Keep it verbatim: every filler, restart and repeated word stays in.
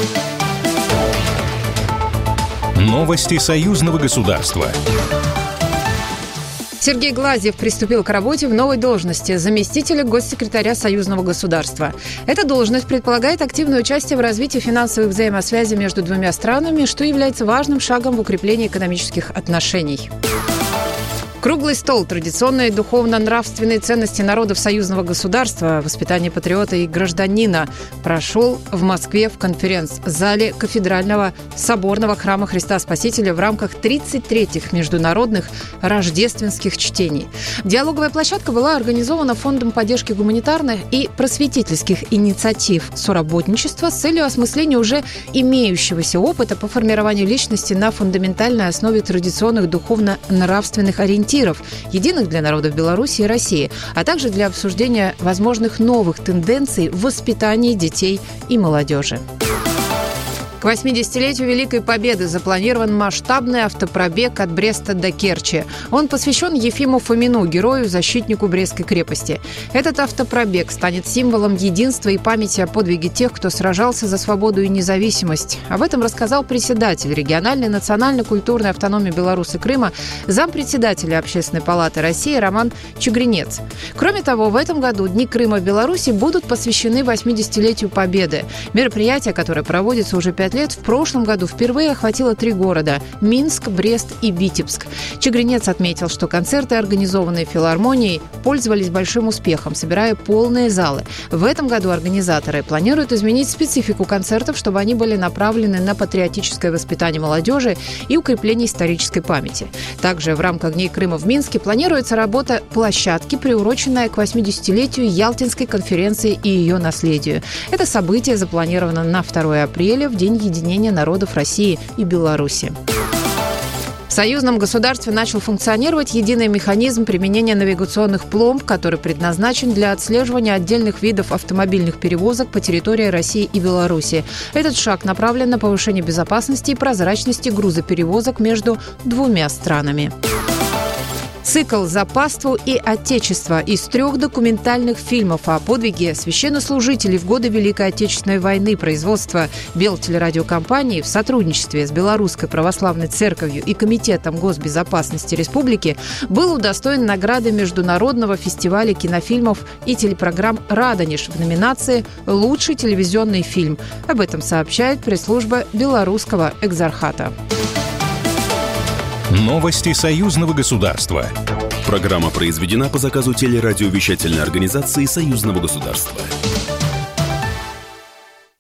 Новости союзного государства. Сергей Глазьев приступил к работе в новой должности заместителя госсекретаря союзного государства. Эта должность предполагает активное участие в развитии финансовых взаимосвязей между двумя странами, что является важным шагом в укреплении экономических отношений. Круглый стол «Традиционные духовно-нравственные ценности народов союзного государства. Воспитание патриота и гражданина» прошел в Москве в конференц-зале Кафедрального соборного храма Христа Спасителя в рамках тридцать третьих международных рождественских чтений. Диалоговая площадка была организована Фондом поддержки гуманитарных и просветительских инициатив соработничества с целью осмысления уже имеющегося опыта по формированию личности на фундаментальной основе традиционных духовно-нравственных ориентиров, единых для народов Беларуси и России, а также для обсуждения возможных новых тенденций в воспитании детей и молодежи. К восьмидесятилетию Великой Победы запланирован масштабный автопробег от Бреста до Керчи. Он посвящен Ефиму Фомину, герою-защитнику Брестской крепости. Этот автопробег станет символом единства и памяти о подвиге тех, кто сражался за свободу и независимость. Об этом рассказал председатель региональной национально-культурной автономии Беларуси Крыма, зампредседателя Общественной палаты России Роман Чугринец. Кроме того, в этом году Дни Крыма в Беларуси будут посвящены восьмидесятилетию Победы. Мероприятие, которое проводится уже пять лет, в прошлом году впервые охватило три города – Минск, Брест и Витебск. Чугринец отметил, что концерты, организованные филармонией, пользовались большим успехом, собирая полные залы. В этом году организаторы планируют изменить специфику концертов, чтобы они были направлены на патриотическое воспитание молодежи и укрепление исторической памяти. Также в рамках Дней Крыма в Минске планируется работа площадки, приуроченная к восьмидесятилетию Ялтинской конференции и ее наследию. Это событие запланировано на второе апреля, в День единения народов России и Беларуси. В союзном государстве начал функционировать единый механизм применения навигационных пломб, который предназначен для отслеживания отдельных видов автомобильных перевозок по территории России и Беларуси. Этот шаг направлен на повышение безопасности и прозрачности грузоперевозок между двумя странами. Цикл «За паству и Отечество» из трех документальных фильмов о подвиге священнослужителей в годы Великой Отечественной войны производства Белтелерадиокомпании в сотрудничестве с Белорусской православной церковью и Комитетом госбезопасности республики был удостоен награды Международного фестиваля кинофильмов и телепрограмм «Радонеж» в номинации «Лучший телевизионный фильм». Об этом сообщает пресс-служба Белорусского экзархата. Новости союзного государства. Программа произведена по заказу телерадиовещательной организации союзного государства.